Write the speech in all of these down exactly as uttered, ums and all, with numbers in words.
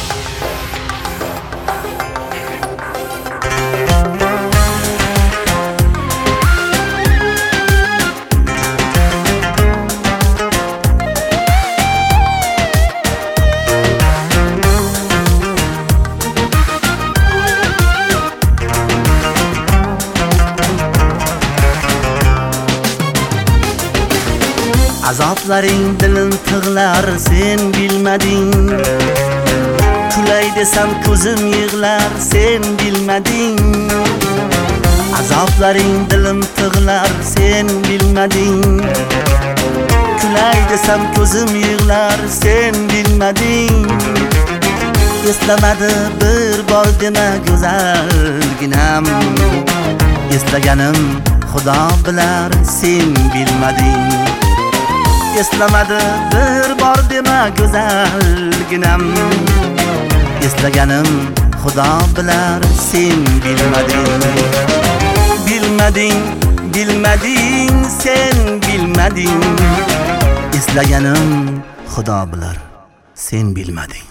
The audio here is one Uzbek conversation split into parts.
Azoblaring dilim tig'lar sen bilmading. Kulay desam ko'zim yig'lar sen bilmading. Azoblaring dilim tig'lar sen bilmading. Kulay desam ko'zim yig'lar sen bilmading. Eslamadi bir bor dema go'zalginam. Eslaganim Xudo bilar sen bilmading. Eslamadi bir bor dema go'zalginam. Eslaganim Xudo bilar sen bilmading. Bilmading, bilmading sen bilmading. Eslaganim Xudo bilar sen bilmading.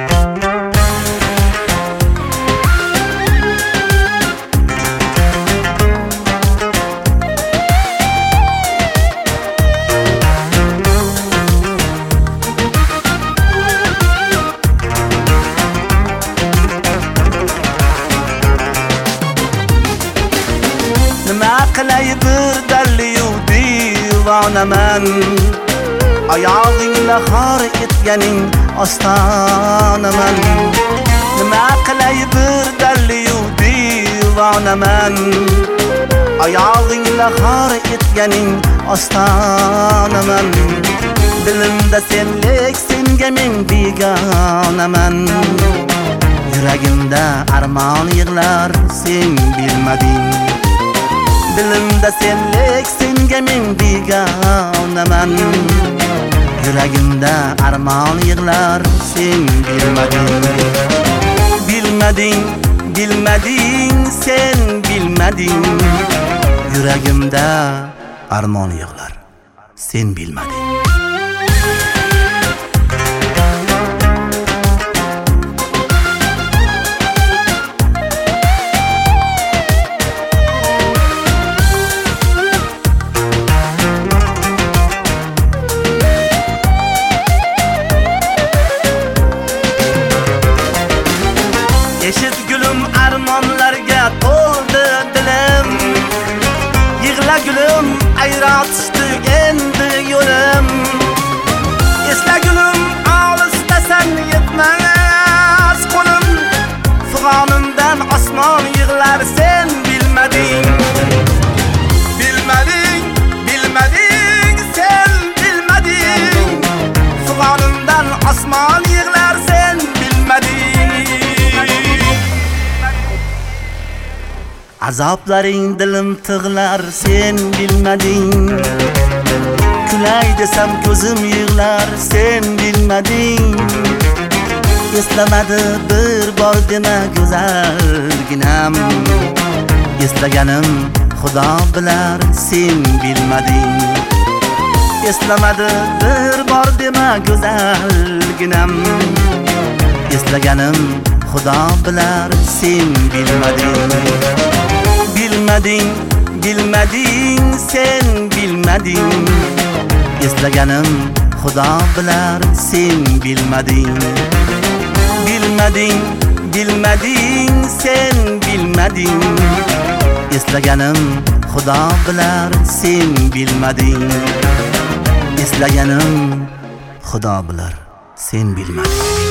Nima qilay bir dalliyu divonaman. Oyog'ingla xor etganing ostonaman. Nima qilay bir dalliyu divonaman. Oyog'ingla xor etganing ostonaman. Dilimda senlik senga men begonaman. Yuragimda armon yig'lar sen bilmading. Dilimda senlik senga men begonaman. Yuragimda armon yig'lar sen bilmading. Bilmading, bilmading sen bilmading. Yuragimda armon yig'lar sen bilmading. Eşit gülüm armonlarga to'ldi dilim. Yig'la gülüm ayratishdi endi yo'lim. Esla gülüm olisdasan yetmas qo'lim. Fig'onimdan osmon yig'lar sen bilmading. Bilmading, bilmading sen bilmading. Fig'onimdan osmon yig'lar sen bilmading. Azoblaring dilim tig'lar sen bilmading. Kulay desam ko'zim yig'lar sen bilmading. Eslamadi bir bor dema go'zalginam. Eslaganim Xudo bilar sen bilmading. Eslamadi bir bor dema go'zalginam. Eslaganim Xudo bilar sen bilmading. Bilmading, bilmading sen bilmading. Eslaganim Xudo bilar sen bilmading. Bilmading, bilmading sen bilmading. Eslaganim Xudo bilar sen bilmading. Eslaganim Xudo bilar sen bilmading.